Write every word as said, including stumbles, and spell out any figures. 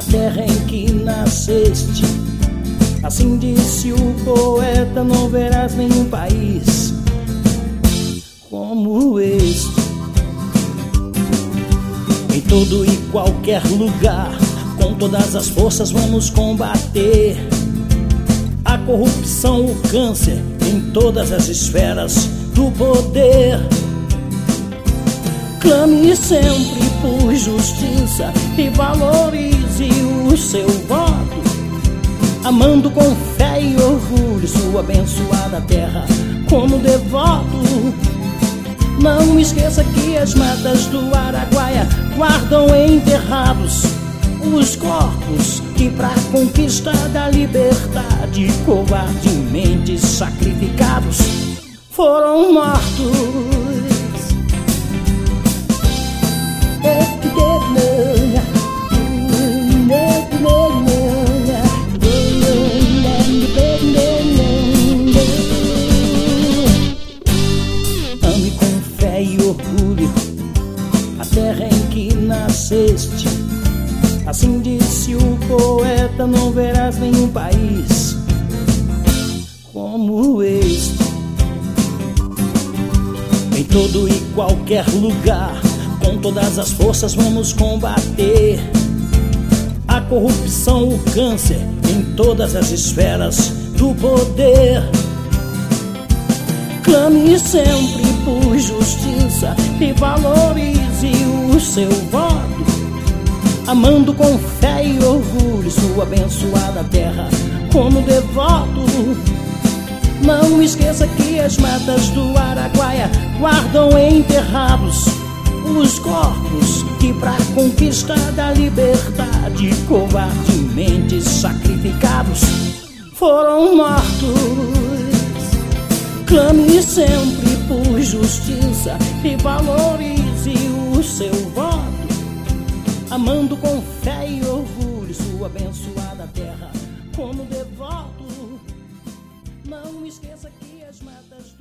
terra em que nasceste. Assim disse o poeta, não verás nenhum país como este. Em todo e qualquer lugar, com todas as forças vamos combater a corrupção, o câncer, em todas as esferas do poder. Clame sempre por justiça e valorize o seu voto, amando com fé e orgulho sua abençoada terra como devoto. Não esqueça que as matas do Araguaia guardam enterrados os corpos que pra conquista da liberdade covardemente sacrificados foram mortos. Ame com fé e orgulho a terra em que nasceste. Assim disse o poeta, não verás nenhum país como este. Em todo e qualquer lugar, com todas as forças vamos combater a corrupção, o câncer, em todas as esferas do poder. Clame sempre por justiça e valorize o seu voto, amando com fé e orgulho sua abençoada terra como devoto. Não esqueça que as matas do Araguaia guardam enterrados os corpos que pra conquista da liberdade covardemente sacrificados foram mortos. Clame sempre por justiça e valorize o seu voto, amando com fé e orgulho sua abençoada terra como devoto. Não esqueça que as matas